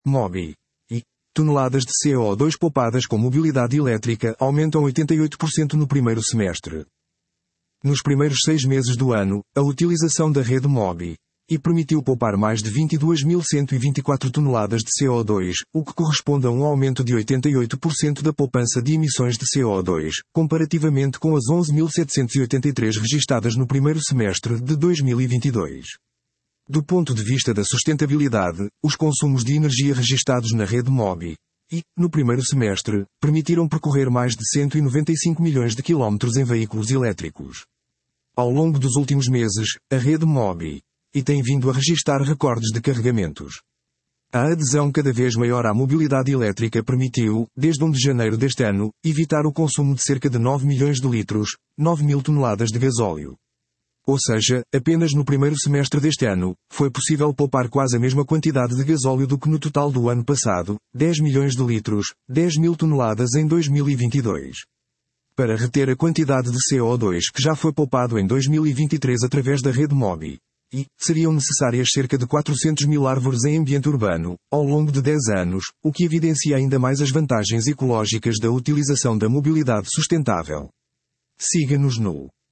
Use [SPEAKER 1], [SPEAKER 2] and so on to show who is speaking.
[SPEAKER 1] MOBI. E toneladas de CO2 poupadas com mobilidade elétrica aumentam 88% no primeiro semestre. Nos primeiros 6 meses do ano, a utilização da rede MOBI permitiu poupar mais de 22.124 toneladas de CO2, o que corresponde a um aumento de 88% da poupança de emissões de CO2, comparativamente com as 11.783 registadas no primeiro semestre de 2022. Do ponto de vista da sustentabilidade, os consumos de energia registados na rede MOBI no primeiro semestre, permitiram percorrer mais de 195 milhões de quilómetros em veículos elétricos. Ao longo dos últimos meses, a rede MOBI tem vindo a registrar recordes de carregamentos. A adesão cada vez maior à mobilidade elétrica permitiu, desde 1 de janeiro deste ano, evitar o consumo de cerca de 9 milhões de litros, 9.000 toneladas de gasóleo. Ou seja, apenas no primeiro semestre deste ano, foi possível poupar quase a mesma quantidade de gasóleo do que no total do ano passado, 10 milhões de litros, 10.000 toneladas em 2022. Para reter a quantidade de CO2 que já foi poupado em 2023 através da rede MOBI, seriam necessárias cerca de 400.000 árvores em ambiente urbano, ao longo de 10 anos, o que evidencia ainda mais as vantagens ecológicas da utilização da mobilidade sustentável. Siga-nos no